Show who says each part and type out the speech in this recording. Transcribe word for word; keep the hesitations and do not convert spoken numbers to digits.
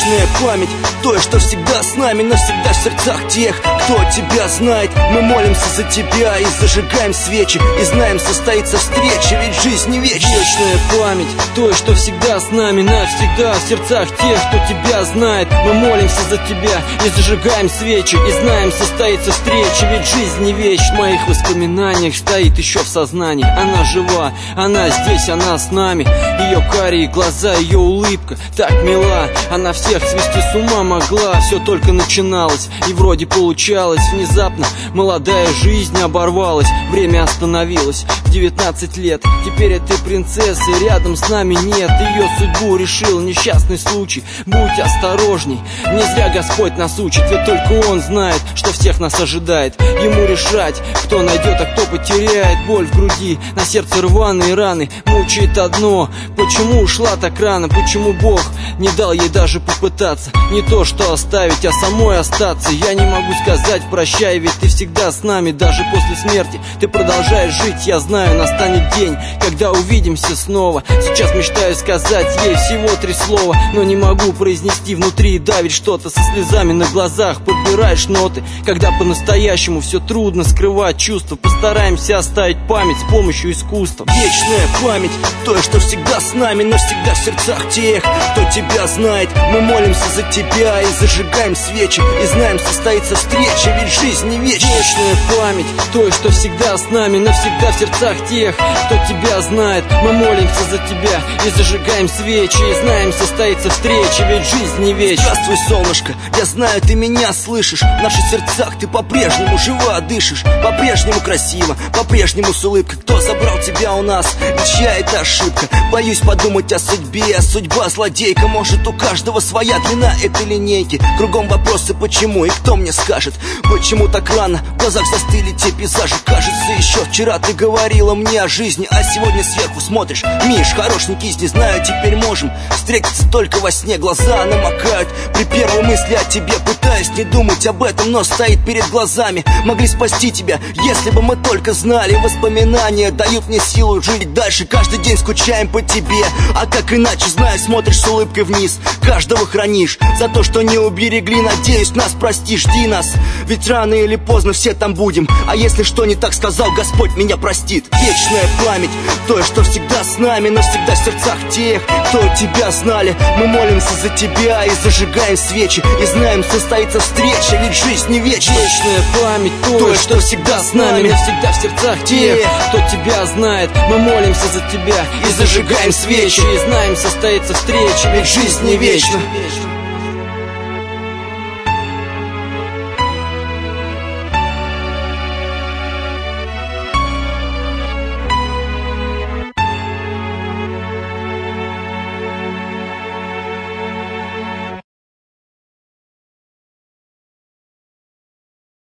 Speaker 1: Вечная память, то, что всегда с нами, навсегда в сердцах тех, кто тебя знает. Мы молимся за тебя и зажигаем свечи, и знаем, состоится встреча, ведь жизнь не вечна.
Speaker 2: Вечная память, то, что всегда с нами, навсегда в сердцах тех, кто тебя знает. Мы молимся за тебя и зажигаем свечи, и знаем, состоится встреча, ведь жизнь не вечна. В моих воспоминаниях стоит еще в сознании. Она жива, она здесь, она с нами. Ее карие глаза, ее улыбка так мила. Она всех свести с ума могла. Все только начиналось и вроде получалось. Внезапно молодая жизнь оборвалась. Время остановилось в девятнадцать лет. Теперь этой принцессы рядом с нами нет. Ее судьбу решил несчастный случай. Будь осторожней, не зря Господь нас учит. Ведь только Он знает, что всех нас ожидает. Ему решать, кто найдет, а кто потеряет. Боль в груди, на сердце рваные раны. Мучает одно: почему ушла так рано? Почему Бог не дал ей даже попытаться? Не то что оставить, а самой остаться. Я не могу сказать прощай, ведь ты всегда с нами. Даже после смерти ты продолжаешь жить. Я знаю, настанет день, когда увидимся снова. Сейчас мечтаю сказать ей всего три слова, но не могу произнести, внутри давит что-то. Со слезами на глазах подбираешь ноты, когда по-настоящему все трудно скрывать чувства. Постараемся оставить память с помощью искусства.
Speaker 1: Вечная память, то, что всегда с нами, навсегда в сердцах тех, кто тебя знает. Мы молимся за тебя и зажигаем свечи, и знаем, состоится встреча, ведь жизнь не вечна.
Speaker 2: Вечная память, то, что всегда с нами, навсегда в сердцах тех, кто тебя знает. Мы молимся за тебя и зажигаем свечи, и знаем, состоится встреча, ведь жизнь не вечна.
Speaker 1: Здравствуй, солнышко, я знаю, ты меня слышишь. В наших сердцах ты по-прежнему жива, дышишь. По-прежнему красиво, по-прежнему с улыбкой. Кто забрал тебя у нас? Ведь чья это ошибка? Боюсь подумать о судьбе, а судьба злодейка. Может, у каждого своя длина этой линейки. Кругом вопросы, почему, и кто мне скажет? Почему так рано? В глазах застыли те пейзажи. Кажется, еще вчера ты говорила мне о жизни, а сегодня сверху смотришь: Миш, хорошенький, не знаю, теперь можем встретиться только во сне. Глаза намокают при первой мысли о тебе. Пытаюсь не думать об этом, но стоит перед глазами. Могли спасти тебя, если бы мы только знали. Воспоминания дают мне силу жить дальше. Каждый день скучаем по тебе, а как иначе, знаю, смотришь с улыбкой вниз. Каждого хранишь за то, что не уберегли. Надеюсь, нас прости, жди нас, ведь рано или поздно все там будем. А если что не так сказал, Господь меня простит. Вечная память, то, что всегда с нами, навсегда в сердцах тех, кто тебя знали. Мы молимся за тебя и зажигаем свечи, и знаем, состоится встреча, ведь жизнь не вечна.
Speaker 2: Вечная память, то, то что всегда с нами, навсегда в сердцах тех, кто тебя знает. Мы молимся за тебя и зажигаем свечи, и знаем, состоится встреча, ведь жизнь не вечна.